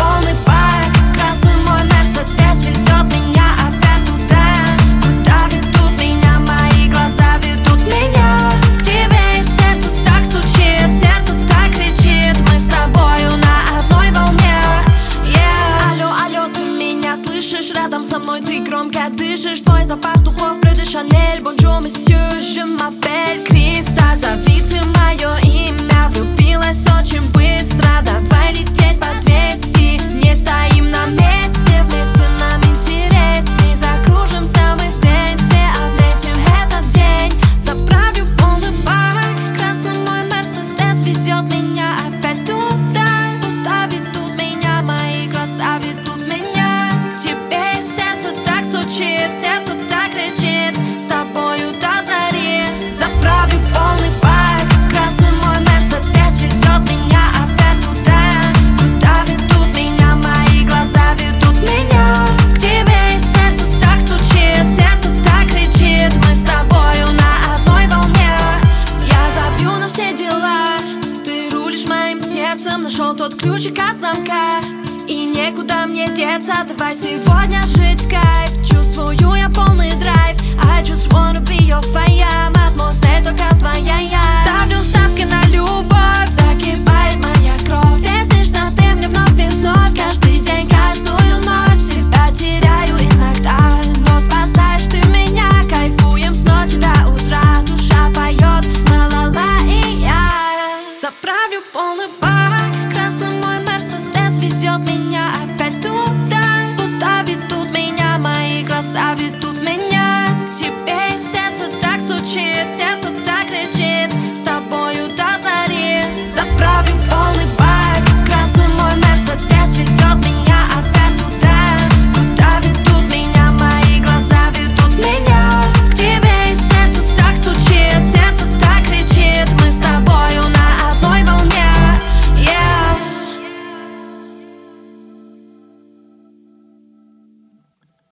полный бак. Красный мой Мерседес везет меня опять туда, куда ведут меня мои глаза, ведут меня к тебе. И сердце так стучит, сердце так кричит, мы с тобою на одной волне. Алло, алло, ты меня слышишь? Рядом со мной ты громко дышишь. Твой запах духов, блюдо Шанель. Бонжур, месье, je m'appelle Криста. Зови ты мое имя, влюбилась очень быстро. Давай лететь по 200, не стоим на месте. Вместе нам интересней, закружимся мы в дэнсе, отметим этот день. Заправлю полный бак. Красный мой Мерседес везет меня опять туда, куда ведут меня мои глаза, ведут меня к тебе. И сердце так стучит, сердце так кричит, с тобою до зари. Заправлю полный бак. Красный мой Мерседес везет меня опять туда, куда ведут меня мои глаза, ведут меня к тебе. И сердце так стучит, сердце так кричит, мы с тобою на одной волне. Я забью на все дела, ты рулишь моим сердцем. Нашел тот ключик от замка, и некуда мне деться. Давай сегодня жить в кайф, чувствую я полный драйв. I just wanna be your fire, мадемуазель, только твоя я. Ставлю ставки на любовь, закипает моя кровь. Снишься ты мне вновь и вновь, каждый день, каждую ночь. Себя теряю иногда, но спасаешь ты меня. Кайфуем с ночи до утра, душа поет ла-ла-ла, и я заправлю полный бак. Красный мой Мерседес везет меня опять туда, куда ведут меня мои глаза, ведут меня к тебе. И сердце так стучит, сердце так кричит, с тобою до зари. Заправлю полный бак.